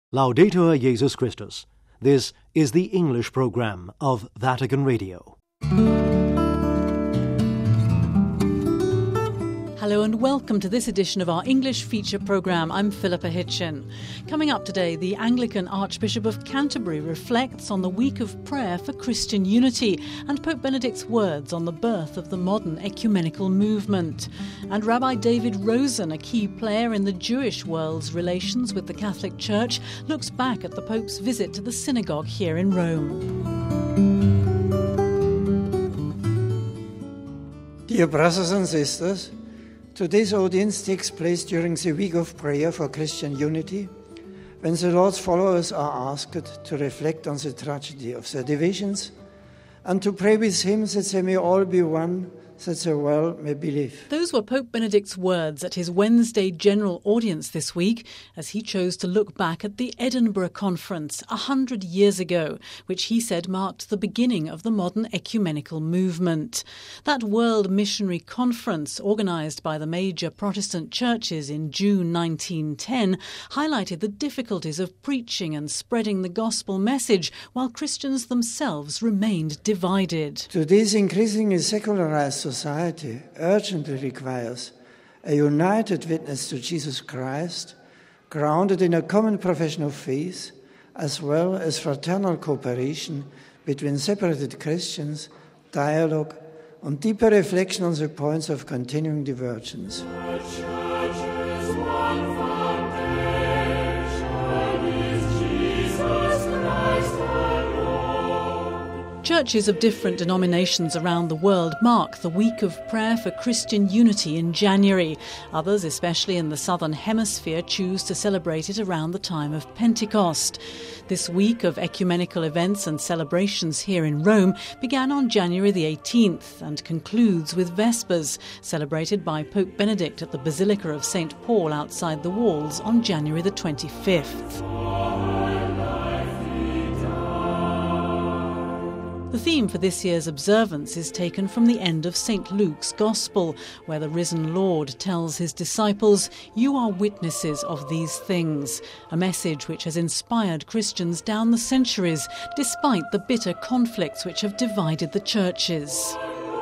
Laudetur Jesus Christus. This is the English program of Vatican Radio. Hello and welcome to this edition of our English feature programme. I'm Philippa Hitchin. Coming up today, the Anglican Archbishop of Canterbury reflects on the week of prayer for Christian unity and Pope Benedict's words on the birth of the modern ecumenical movement. And Rabbi David Rosen, a key player in the Jewish world's relations with the Catholic Church, looks back at the Pope's visit to the synagogue here in Rome. Dear brothers and sisters, today's audience takes place during the week of prayer for Christian unity, when the Lord's followers are asked to reflect on the tragedy of their divisions and to pray with Him that they may all be one, that the world may believe. Those were Pope Benedict's words at his Wednesday general audience this week, as he chose to look back at the Edinburgh Conference 100 years ago, which he said marked the beginning of the modern ecumenical movement. That World Missionary Conference, organised by the major Protestant churches in June 1910, highlighted the difficulties of preaching and spreading the gospel message while Christians themselves remained divided. Today's increasingly secularized society urgently requires a united witness to Jesus Christ, grounded in a common profession of faith, as well as fraternal cooperation between separated Christians, dialogue, and deeper reflection on the points of continuing divergence. Churches of different denominations around the world mark the week of prayer for Christian unity in January. Others, especially in the Southern Hemisphere, choose to celebrate it around the time of Pentecost. This week of ecumenical events and celebrations here in Rome began on January the 18th and concludes with Vespers, celebrated by Pope Benedict at the Basilica of St. Paul outside the walls on January the 25th. The theme for this year's observance is taken from the end of St. Luke's Gospel, where the risen Lord tells his disciples, "You are witnesses of these things," a message which has inspired Christians down the centuries, despite the bitter conflicts which have divided the churches.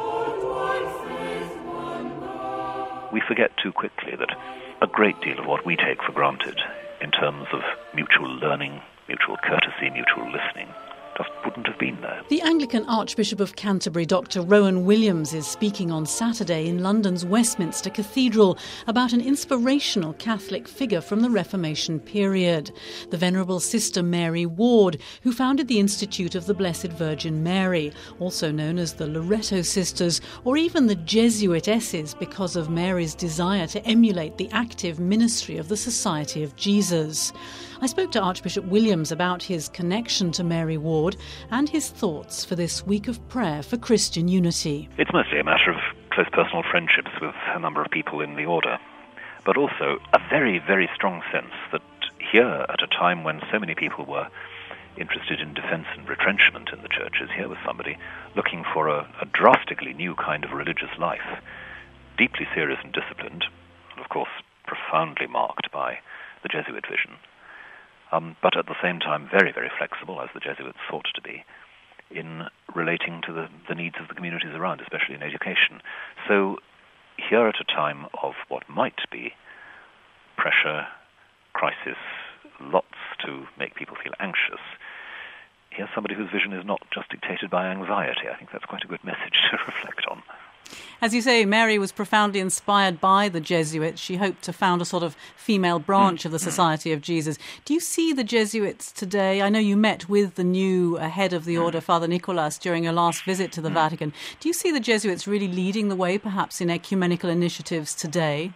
We forget too quickly that a great deal of what we take for granted in terms of mutual learning, mutual courtesy, mutual listening, just wouldn't have been there. The Anglican Archbishop of Canterbury, Dr. Rowan Williams, is speaking on Saturday in London's Westminster Cathedral about an inspirational Catholic figure from the Reformation period, the Venerable Sister Mary Ward, who founded the Institute of the Blessed Virgin Mary, also known as the Loreto Sisters, or even the Jesuitesses, because of Mary's desire to emulate the active ministry of the Society of Jesus. I spoke to Archbishop Williams about his connection to Mary Ward and his thoughts for this week of prayer for Christian unity. It's mostly a matter of close personal friendships with a number of people in the order, but also a very, very strong sense that here, at a time when so many people were interested in defence and retrenchment in the churches, here was somebody looking for a drastically new kind of religious life, deeply serious and disciplined, and of course profoundly marked by the Jesuit vision. But at the same time very, very flexible, as the Jesuits sought to be, in relating to the needs of the communities around, especially in education. So here at a time of what might be pressure, crisis, lots to make people feel anxious, here's somebody whose vision is not just dictated by anxiety. I think that's quite a good message to reflect on. As you say, Mary was profoundly inspired by the Jesuits. She hoped to found a sort of female branch of the Society of Jesus. Do you see the Jesuits today? I know you met with the new head of the order, Father Nicolas, during your last visit to the Vatican. Do you see the Jesuits really leading the way, perhaps, in ecumenical initiatives today?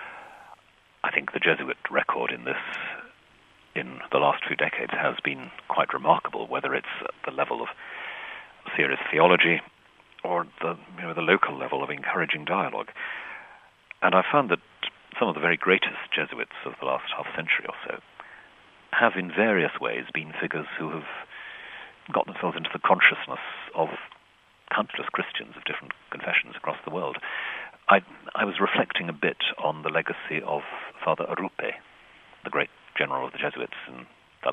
I think the Jesuit record in the last few decades has been quite remarkable, whether it's at the level of serious theology or the local level of encouraging dialogue. And I found that some of the very greatest Jesuits of the last half century or so have in various ways been figures who have got themselves into the consciousness of countless Christians of different confessions across the world. I was reflecting a bit on the legacy of Father Arrupe, the great general of the Jesuits in the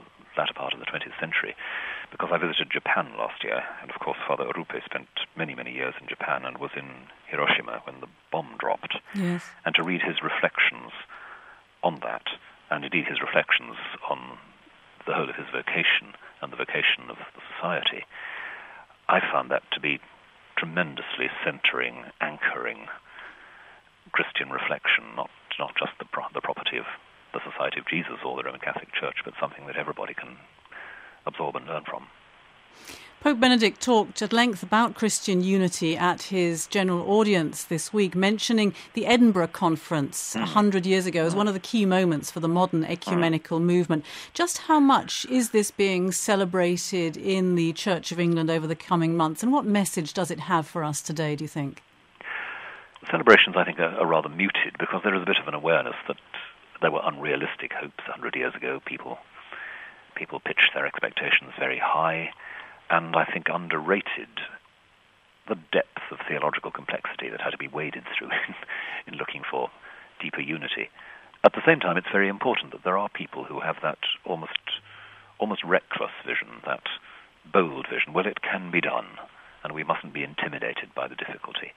century, because I visited Japan last year, and of course Father Orupe spent many, many years in Japan and was in Hiroshima when the bomb dropped. Yes. And to read his reflections on that, and indeed his reflections on the whole of his vocation and the vocation of the society, I found that to be tremendously centering, anchoring Christian reflection, not just the property of the Society of Jesus or the Roman Catholic Church, but something that everybody can absorb and learn from. Pope Benedict talked at length about Christian unity at his general audience this week, mentioning the Edinburgh Conference 100 years ago as one of the key moments for the modern ecumenical movement. Just how much is this being celebrated in the Church of England over the coming months, and what message does it have for us today, do you think? The celebrations, I think, are rather muted because there is a bit of an awareness that there were unrealistic hopes 100 years ago. People pitched their expectations very high, and I think underrated the depth of theological complexity that had to be waded through in looking for deeper unity. At the same time, it's very important that there are people who have that almost reckless vision, that bold vision. Well, it can be done, and we mustn't be intimidated by the difficulty.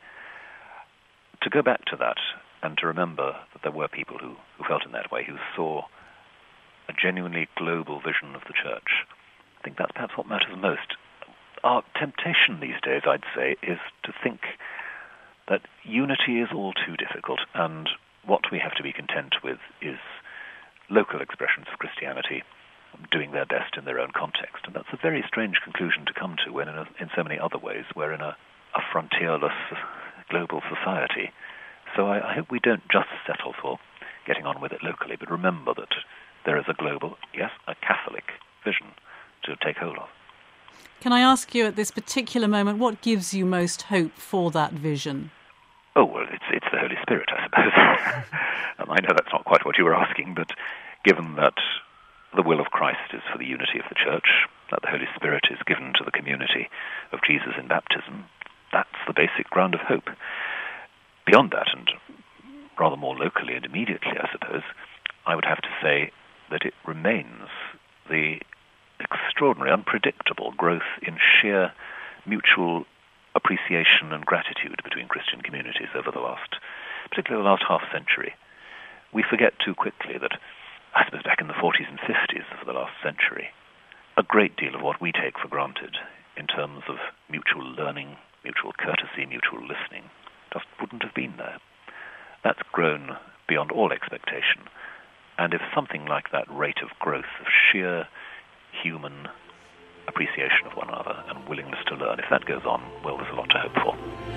To go back to that and to remember that there were people who felt in that way, who saw a genuinely global vision of the Church, I think that's perhaps what matters most. Our temptation these days, I'd say, is to think that unity is all too difficult, and what we have to be content with is local expressions of Christianity doing their best in their own context. And that's a very strange conclusion to come to when in so many other ways we're in a frontierless global society. So I hope we don't just settle for getting on with it locally, but remember that there is a global, yes, a Catholic vision to take hold of. Can I ask you at this particular moment, what gives you most hope for that vision? Oh, well, it's the Holy Spirit, I suppose. I know that's not quite what you were asking, but given that the will of Christ is for the unity of the Church, that the Holy Spirit is given to the community of Jesus in baptism, that's the basic ground of hope. Beyond that, and rather more locally and immediately, I suppose, I would have to say that it remains the extraordinary, unpredictable growth in sheer mutual appreciation and gratitude between Christian communities over particularly the last half century. We forget too quickly that, I suppose back in the 40s and 50s of the last century, a great deal of what we take for granted in terms of mutual learning, mutual courtesy, mutual listening, just wouldn't have been there. That's grown beyond all expectation. And if something like that rate of growth, of sheer human appreciation of one another and willingness to learn, if that goes on, well, there's a lot to hope for.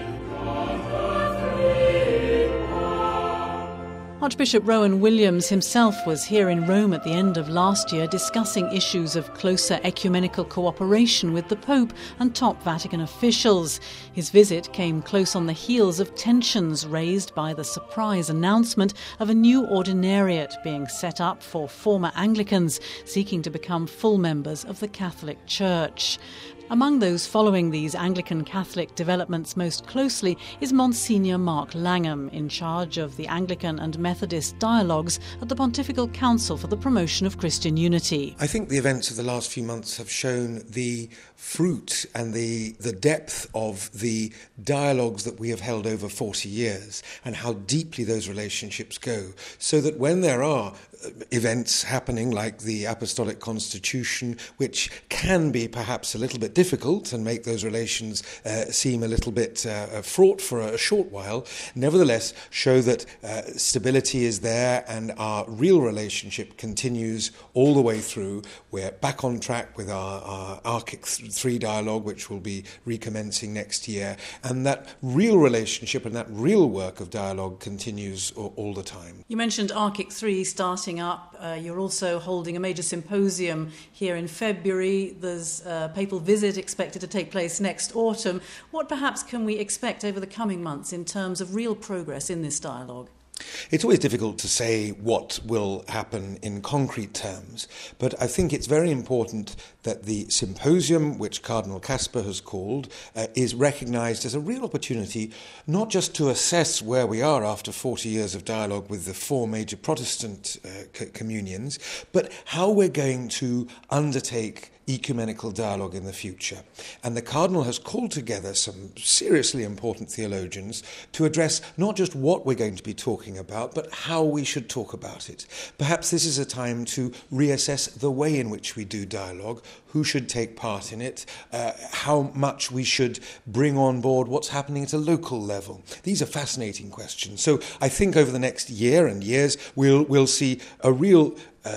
Archbishop Rowan Williams himself was here in Rome at the end of last year discussing issues of closer ecumenical cooperation with the Pope and top Vatican officials. His visit came close on the heels of tensions raised by the surprise announcement of a new ordinariate being set up for former Anglicans seeking to become full members of the Catholic Church. Among those following these Anglican Catholic developments most closely is Monsignor Mark Langham, in charge of the Anglican and Methodist dialogues at the Pontifical Council for the Promotion of Christian Unity. I think the events of the last few months have shown the fruit and the depth of the dialogues that we have held over 40 years and how deeply those relationships go, so that when there are events happening like the Apostolic Constitution, which can be perhaps a little bit difficult and make those relations seem a little bit fraught for a short while, nevertheless show that stability is there and our real relationship continues all the way through. We're back on track with our Archic 3 dialogue, which will be recommencing next year, and that real relationship and that real work of dialogue continues all the time. You mentioned Archic 3 starting up. You're also holding a major symposium here in February. There's a papal visit expected to take place next autumn. What perhaps can we expect over the coming months in terms of real progress in this dialogue? It's always difficult to say what will happen in concrete terms, but I think it's very important that the symposium, which Cardinal Kasper has called, is recognised as a real opportunity not just to assess where we are after 40 years of dialogue with the four major Protestant communions, but how we're going to undertake ecumenical dialogue in the future. And the Cardinal has called together some seriously important theologians to address not just what we're going to be talking about, but how we should talk about it. Perhaps this is a time to reassess the way in which we do dialogue, who should take part in it, how much we should bring on board what's happening at a local level. These are fascinating questions. So I think over the next year and years, we'll see a real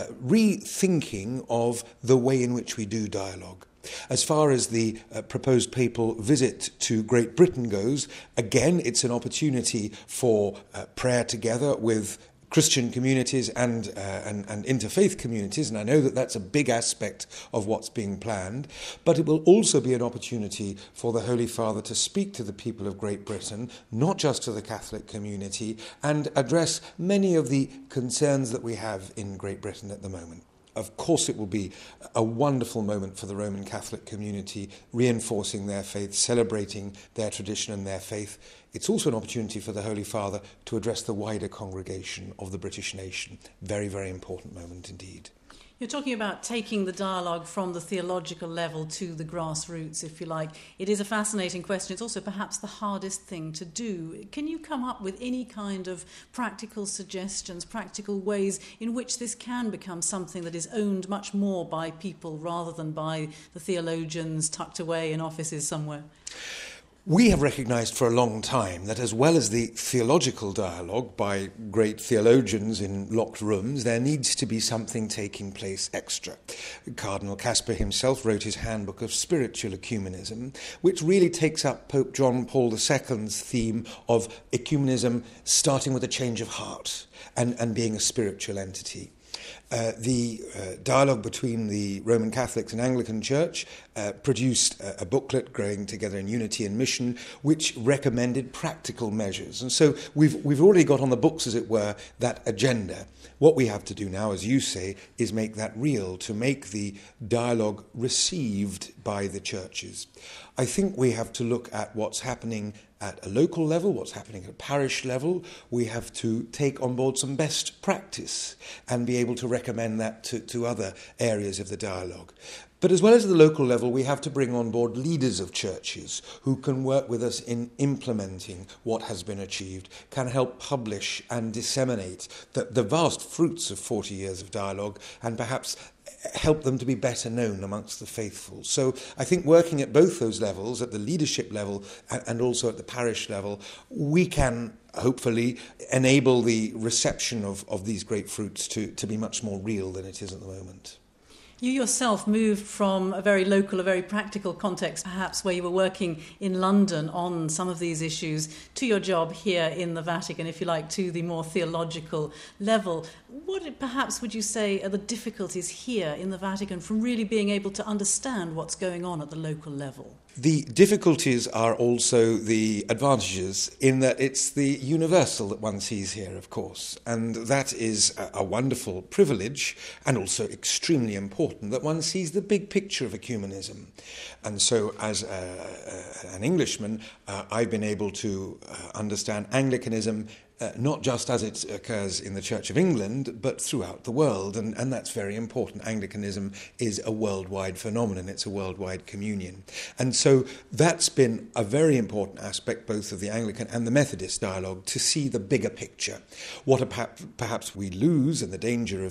rethinking of the way in which we do dialogue. As far as the proposed papal visit to Great Britain goes, again, it's an opportunity for prayer together with Christian communities and interfaith communities, and I know that that's a big aspect of what's being planned, but it will also be an opportunity for the Holy Father to speak to the people of Great Britain, not just to the Catholic community, and address many of the concerns that we have in Great Britain at the moment. Of course, it will be a wonderful moment for the Roman Catholic community, reinforcing their faith, celebrating their tradition and their faith. It's also an opportunity for the Holy Father to address the wider congregation of the British nation. Very, very important moment indeed. You're talking about taking the dialogue from the theological level to the grassroots, if you like. It is a fascinating question. It's also perhaps the hardest thing to do. Can you come up with any kind of practical suggestions, practical ways in which this can become something that is owned much more by people rather than by the theologians tucked away in offices somewhere? We have recognised for a long time that as well as the theological dialogue by great theologians in locked rooms, there needs to be something taking place extra. Cardinal Kasper himself wrote his Handbook of Spiritual Ecumenism, which really takes up Pope John Paul II's theme of ecumenism starting with a change of heart and being a spiritual entity. The dialogue between the Roman Catholics and Anglican Church produced a booklet, Growing Together in Unity and Mission, which recommended practical measures. And so we've already got on the books, as it were, that agenda. What we have to do now, as you say, is make that real, to make the dialogue received by the churches. I think we have to look at what's happening at a local level, what's happening at a parish level. We have to take on board some best practice and be able to recommend that to other areas of the dialogue. But as well as the local level, we have to bring on board leaders of churches who can work with us in implementing what has been achieved, can help publish and disseminate the vast fruits of 40 years of dialogue, and perhaps help them to be better known amongst the faithful. So I think working at both those levels, at the leadership level and also at the parish level, we can hopefully enable the reception of these great fruits to be much more real than it is at the moment. You yourself moved from a very local, a very practical context, perhaps where you were working in London on some of these issues, to your job here in the Vatican, if you like, to the more theological level. What perhaps would you say are the difficulties here in the Vatican from really being able to understand what's going on at the local level? The difficulties are also the advantages, in that it's the universal that one sees here, of course, and that is a wonderful privilege, and also extremely important that one sees the big picture of ecumenism. And so as an Englishman, I've been able to understand Anglicanism not just as it occurs in the Church of England, but throughout the world, and that's very important. Anglicanism is a worldwide phenomenon, it's a worldwide communion. And so that's been a very important aspect, both of the Anglican and the Methodist dialogue, to see the bigger picture. What perhaps we lose, and the danger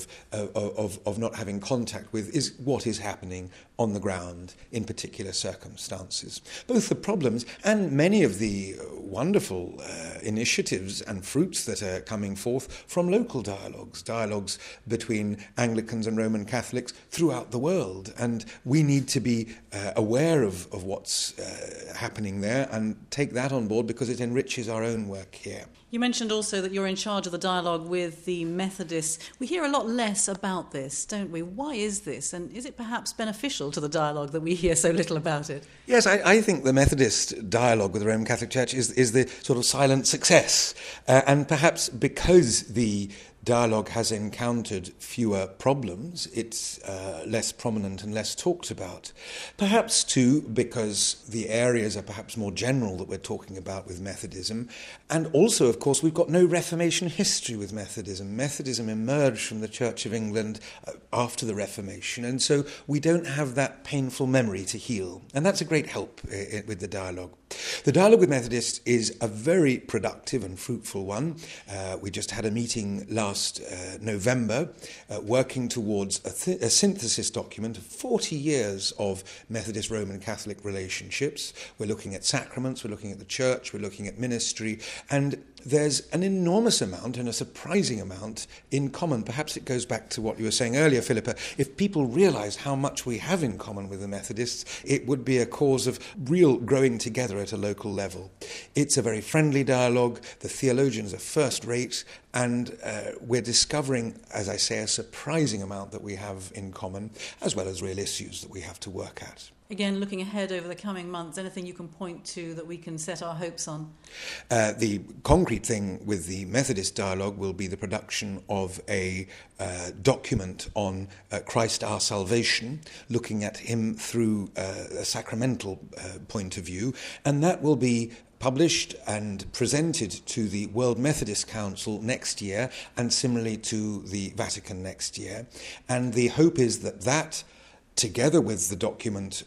of not having contact with, is what is happening on the ground in particular circumstances. Both the problems and many of the wonderful initiatives and fruits that are coming forth from local dialogues between Anglicans and Roman Catholics throughout the world. And we need to be aware of what's happening there and take that on board, because it enriches our own work here. You mentioned also that you're in charge of the dialogue with the Methodists. We hear a lot less about this, don't we? Why is this? And is it perhaps beneficial to the dialogue that we hear so little about it? Yes, I think the Methodist dialogue with the Roman Catholic Church is the sort of silent success. And perhaps because the dialogue has encountered fewer problems. It's less prominent and less talked about. Perhaps too because the areas are perhaps more general that we're talking about with Methodism. And also, of course, we've got no Reformation history with Methodism. Methodism emerged from the Church of England after the Reformation, and so we don't have that painful memory to heal. And that's a great help with the dialogue. The dialogue with Methodists is a very productive and fruitful one. We just had a meeting last November working towards a synthesis document of 40 years of Methodist Roman Catholic relationships. We're looking at sacraments, we're looking at the church, we're looking at ministry, and there's an enormous amount and a surprising amount in common. Perhaps it goes back to what you were saying earlier, Philippa. If people realise how much we have in common with the Methodists, it would be a cause of real growing together at a local level. It's a very friendly dialogue. The theologians are first rate, and we're discovering, as I say, a surprising amount that we have in common, as well as real issues that we have to work at. Again, looking ahead over the coming months, anything you can point to that we can set our hopes on? The concrete thing with the Methodist dialogue will be the production of a document on Christ our salvation, looking at him through a sacramental point of view, and that will be published and presented to the World Methodist Council next year, and similarly to the Vatican next year. And the hope is that together with the document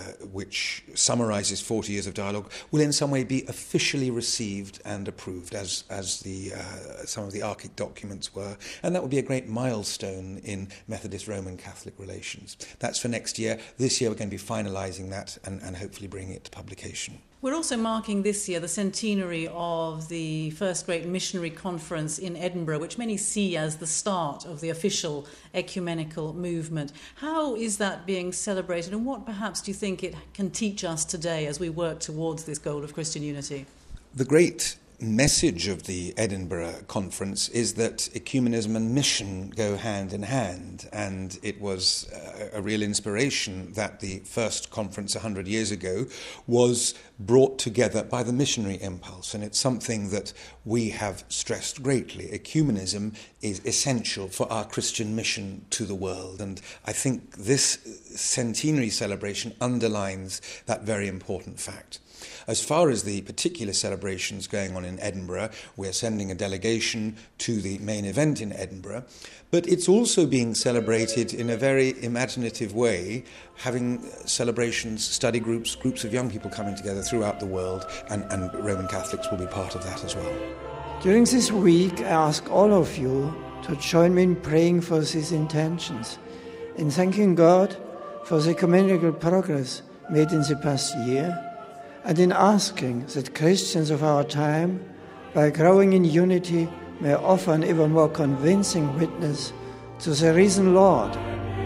which summarises 40 years of dialogue, will in some way be officially received and approved, as some of the Archic documents were. And that would be a great milestone in Methodist Roman Catholic relations. That's for next year. This year we're going to be finalising that and hopefully bringing it to publication. We're also marking this year the centenary of the first great missionary conference in Edinburgh, which many see as the start of the official ecumenical movement. How is that being celebrated, and what perhaps do you think it can teach us today as we work towards this goal of Christian unity? The great message of the Edinburgh conference is that ecumenism and mission go hand in hand, and it was a real inspiration that the first conference 100 years ago was brought together by the missionary impulse, and it's something that we have stressed greatly. Ecumenism is essential for our Christian mission to the world, and I think this centenary celebration underlines that very important fact. As far as the particular celebrations going on in Edinburgh, we're sending a delegation to the main event in Edinburgh, but it's also being celebrated in a very imaginative way, having celebrations, study groups, groups of young people coming together throughout the world, and Roman Catholics will be part of that as well. During this week, I ask all of you to join me in praying for these intentions, in thanking God for the ecumenical progress made in the past year, and in asking that Christians of our time, by growing in unity, may offer an even more convincing witness to the risen Lord.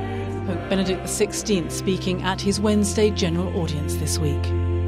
Pope Benedict XVI speaking at his Wednesday general audience this week.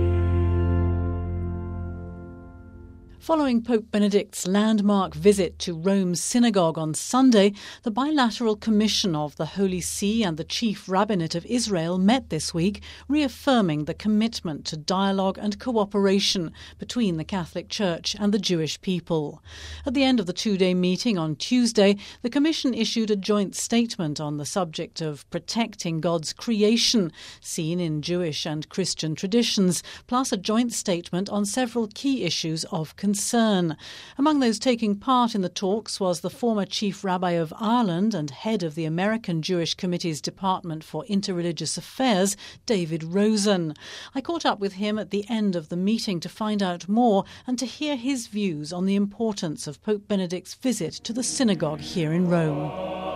Following Pope Benedict's landmark visit to Rome's synagogue on Sunday, the bilateral commission of the Holy See and the Chief Rabbinate of Israel met this week, reaffirming the commitment to dialogue and cooperation between the Catholic Church and the Jewish people. At the end of the two-day meeting on Tuesday, the commission issued a joint statement on the subject of protecting God's creation, seen in Jewish and Christian traditions, plus a joint statement on several key issues of concern. Among those taking part in the talks was the former Chief Rabbi of Ireland and head of the American Jewish Committee's Department for Interreligious Affairs, David Rosen. I caught up with him at the end of the meeting to find out more and to hear his views on the importance of Pope Benedict's visit to the synagogue here in Rome.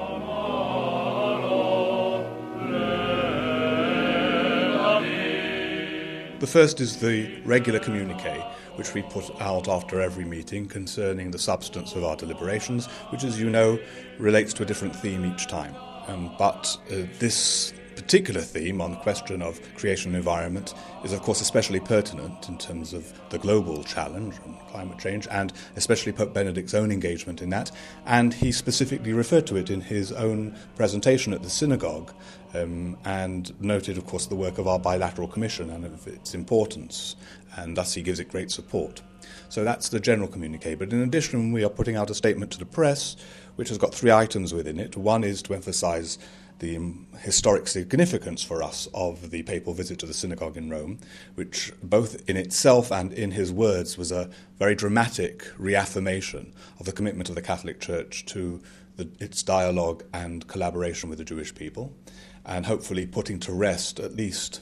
The first is the regular communiqué, which we put out after every meeting concerning the substance of our deliberations, which, as you know, relates to a different theme each time. But this particular theme on the question of creation and environment is, of course, especially pertinent in terms of the global challenge and climate change, and especially Pope Benedict's own engagement in that. And he specifically referred to it in his own presentation at the synagogue, and noted, of course, the work of our bilateral commission and of its importance, and thus he gives it great support. So that's the general communiqué. But in addition, we are putting out a statement to the press, which has got 3 items within it. One is to emphasise the historic significance for us of the papal visit to the synagogue in Rome, which both in itself and in his words was a very dramatic reaffirmation of the commitment of the Catholic Church to its dialogue and collaboration with the Jewish people, and hopefully putting to rest at least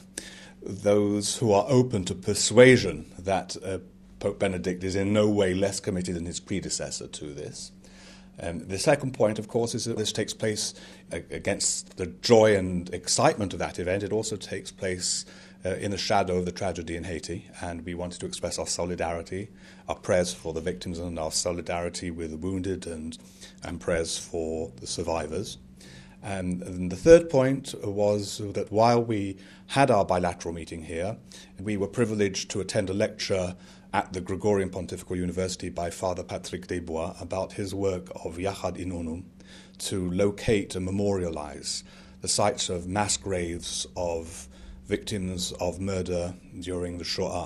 those who are open to persuasion that Pope Benedict is in no way less committed than his predecessor to this. The second point, of course, is that this takes place against the joy and excitement of that event. It also takes place in the shadow of the tragedy in Haiti, and we wanted to express our solidarity, our prayers for the victims and our solidarity with the wounded and prayers for the survivors. And the third point was that while we had our bilateral meeting here, we were privileged to attend a lecture at the Gregorian Pontifical University by Father Patrick Desbois about his work of Yachad in Unum to locate and memorialize the sites of mass graves of victims of murder during the Shoah,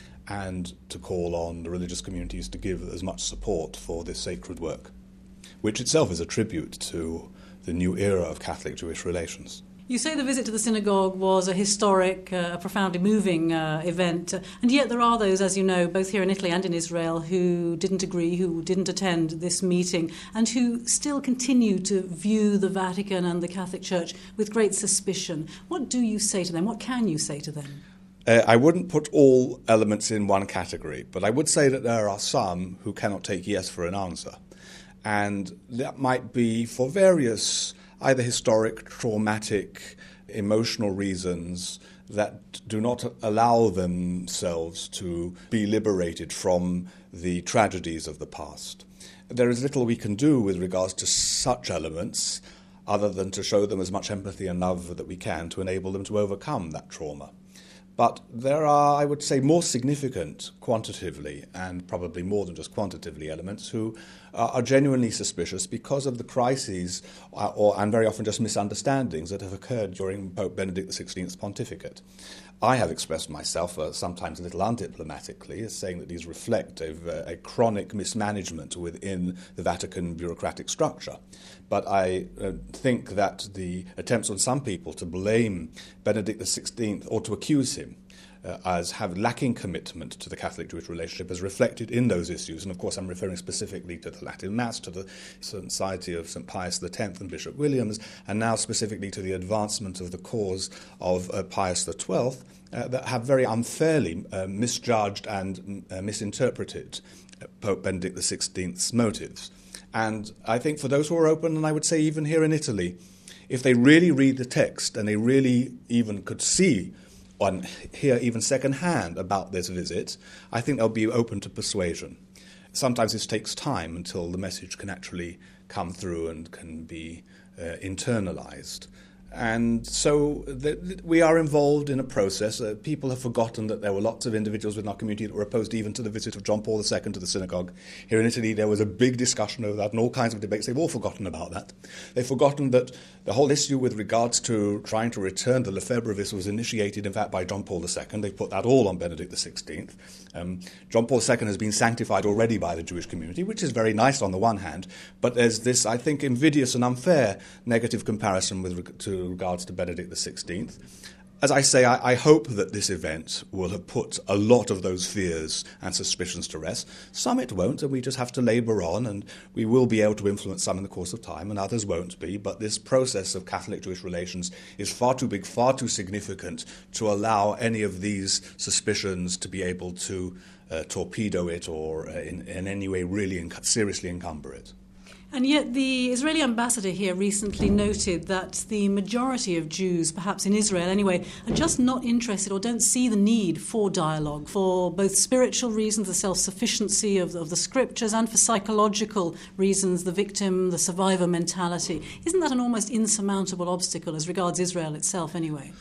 and to call on the religious communities to give as much support for this sacred work, which itself is a tribute to the new era of Catholic-Jewish relations. You say the visit to the synagogue was a historic, profoundly moving event, and yet there are those, as you know, both here in Italy and in Israel, who didn't agree, who didn't attend this meeting, and who still continue to view the Vatican and the Catholic Church with great suspicion. What do you say to them? What can you say to them? I wouldn't put all elements in one category, but I would say that there are some who cannot take yes for an answer. And that might be for various either historic, traumatic, emotional reasons that do not allow themselves to be liberated from the tragedies of the past. There is little we can do with regards to such elements other than to show them as much empathy and love that we can to enable them to overcome that trauma. But there are, I would say, more significant quantitatively and probably more than just quantitatively elements who are genuinely suspicious because of the crises and very often just misunderstandings that have occurred during Pope Benedict XVI's pontificate. I have expressed myself, sometimes a little undiplomatically, as saying that these reflect a chronic mismanagement within the Vatican bureaucratic structure. But I think that the attempts on some people to blame Benedict XVI or to accuse him as lacking commitment to the Catholic-Jewish relationship is reflected in those issues. And of course I'm referring specifically to the Latin Mass, to the Society of St. Pius X and Bishop Williams, and now specifically to the advancement of the cause of Pius XII, that have very unfairly misjudged and misinterpreted Pope Benedict XVI's motives. And I think for those who are open, and I would say even here in Italy, if they really read the text and they really even could see and hear even second-hand about this visit, I think they'll be open to persuasion. Sometimes this takes time until the message can actually come through and can be internalized. And so we are involved in a process. People have forgotten that there were lots of individuals within our community that were opposed even to the visit of John Paul II to the synagogue. Here in Italy, there was a big discussion over that and all kinds of debates. They've all forgotten about that. They've forgotten that the whole issue with regards to trying to return the Lefebvre was initiated, in fact, by John Paul II. They put that all on Benedict XVI. John Paul II has been sanctified already by the Jewish community, which is very nice on the one hand, but there's this, I think, invidious and unfair negative comparison with regards to Benedict XVI. As I say, I hope that this event will have put a lot of those fears and suspicions to rest. Some it won't, and we just have to labour on, and we will be able to influence some in the course of time, and others won't be. But this process of Catholic-Jewish relations is far too big, far too significant to allow any of these suspicions to be able to torpedo it or in any way really seriously encumber it. And yet the Israeli ambassador here recently noted that the majority of Jews, perhaps in Israel anyway, are just not interested or don't see the need for dialogue, for both spiritual reasons, the self-sufficiency of the scriptures, and for psychological reasons, the victim, the survivor mentality. Isn't that an almost insurmountable obstacle as regards Israel itself anyway?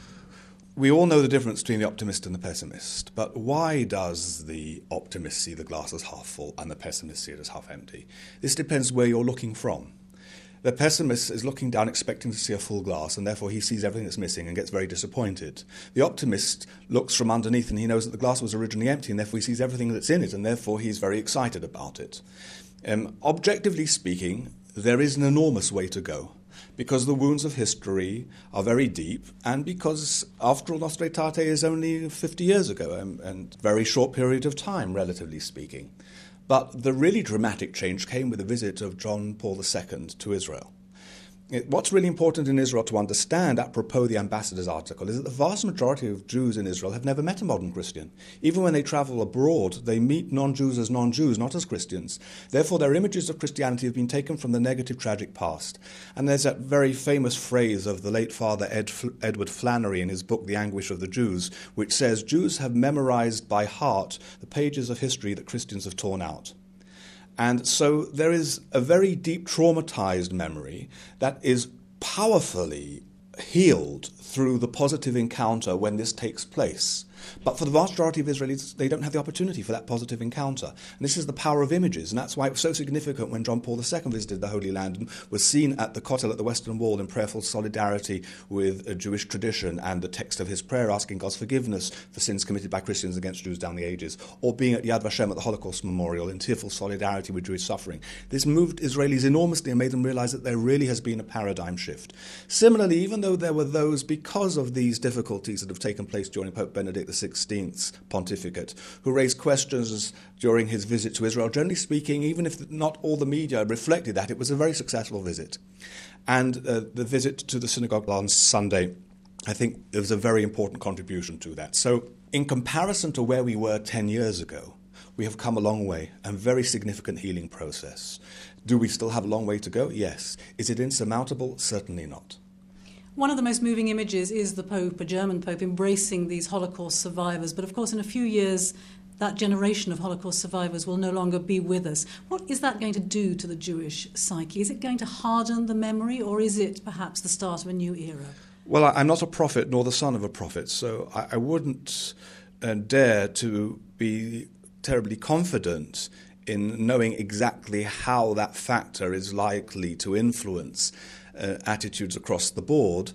We all know the difference between the optimist and the pessimist, but why does the optimist see the glass as half full and the pessimist see it as half empty? This depends where you're looking from. The pessimist is looking down expecting to see a full glass, and therefore he sees everything that's missing and gets very disappointed. The optimist looks from underneath and he knows that the glass was originally empty, and therefore he sees everything that's in it, and therefore he's very excited about it. Objectively speaking, there is an enormous way to go, because the wounds of history are very deep, and because, after all, Nostra Aetate is only 50 years ago, and very short period of time, relatively speaking. But the really dramatic change came with the visit of John Paul II to Israel. What's really important in Israel to understand, apropos the ambassador's article, is that the vast majority of Jews in Israel have never met a modern Christian. Even when they travel abroad, they meet non-Jews as non-Jews, not as Christians. Therefore, their images of Christianity have been taken from the negative, tragic past. And there's that very famous phrase of the late Father Edward Flannery in his book, The Anguish of the Jews, which says, Jews have memorized by heart the pages of history that Christians have torn out. And so there is a very deep traumatized memory that is powerfully healed through the positive encounter when this takes place. But for the vast majority of Israelis, they don't have the opportunity for that positive encounter. And this is the power of images, and that's why it was so significant when John Paul II visited the Holy Land and was seen at the Kotel at the Western Wall in prayerful solidarity with a Jewish tradition and the text of his prayer asking God's forgiveness for sins committed by Christians against Jews down the ages, or being at Yad Vashem at the Holocaust Memorial in tearful solidarity with Jewish suffering. This moved Israelis enormously and made them realize that there really has been a paradigm shift. Similarly, even though there were those, because of these difficulties that have taken place during Pope Benedict XVI's pontificate, who raised questions during his visit to Israel. Generally speaking, even if not all the media reflected that, it was a very successful visit. And the visit to the synagogue on Sunday, I think there was a very important contribution to that. So in comparison to where we were 10 years ago, we have come a long way, and very significant healing process. Do we still have a long way to go? Yes. Is it insurmountable? Certainly not. One of the most moving images is the Pope, a German Pope, embracing these Holocaust survivors. But of course, in a few years, that generation of Holocaust survivors will no longer be with us. What is that going to do to the Jewish psyche? Is it going to harden the memory, or is it perhaps the start of a new era? Well, I'm not a prophet nor the son of a prophet, so I wouldn't dare to be terribly confident in knowing exactly how that factor is likely to influence attitudes across the board.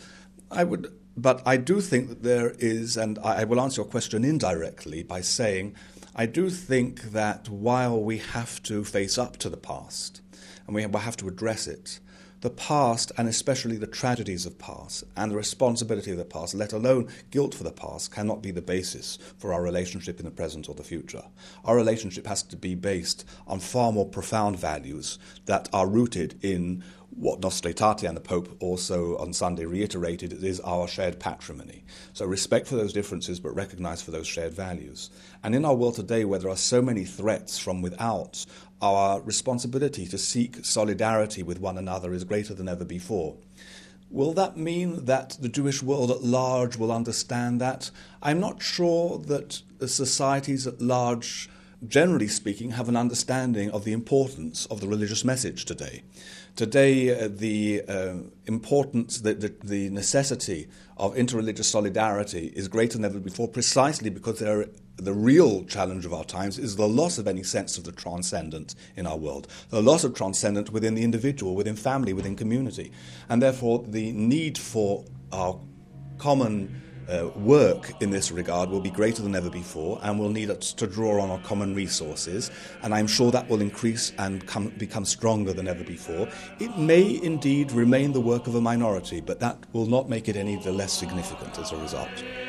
But I do think that there is, and I will answer your question indirectly by saying, I do think that while we have to face up to the past, and we have to address it, the past, and especially the tragedies of past, and the responsibility of the past, let alone guilt for the past, cannot be the basis for our relationship in the present or the future. Our relationship has to be based on far more profound values that are rooted in what Nostra Aetate and the Pope also on Sunday reiterated is our shared patrimony. So respect for those differences, but recognize for those shared values. And in our world today, where there are so many threats from without, our responsibility to seek solidarity with one another is greater than ever before. Will that mean that the Jewish world at large will understand that? I'm not sure that the societies at large, generally speaking, have an understanding of the importance of the religious message today. Today, the importance, the necessity of interreligious solidarity is greater than ever before, precisely because the real challenge of our times is the loss of any sense of the transcendent in our world, the loss of transcendent within the individual, within family, within community. And therefore, the need for our common work in this regard will be greater than ever before, and we'll need us to draw on our common resources, and I'm sure that will increase and become stronger than ever before. It may indeed remain the work of a minority, but that will not make it any the less significant as a result.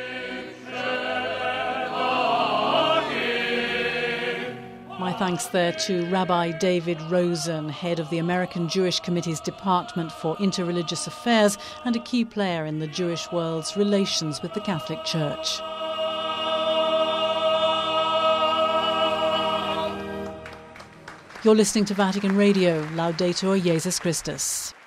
My thanks there to Rabbi David Rosen, head of the American Jewish Committee's Department for Interreligious Affairs and a key player in the Jewish world's relations with the Catholic Church. You're listening to Vatican Radio, Laudetur Jesus Christus.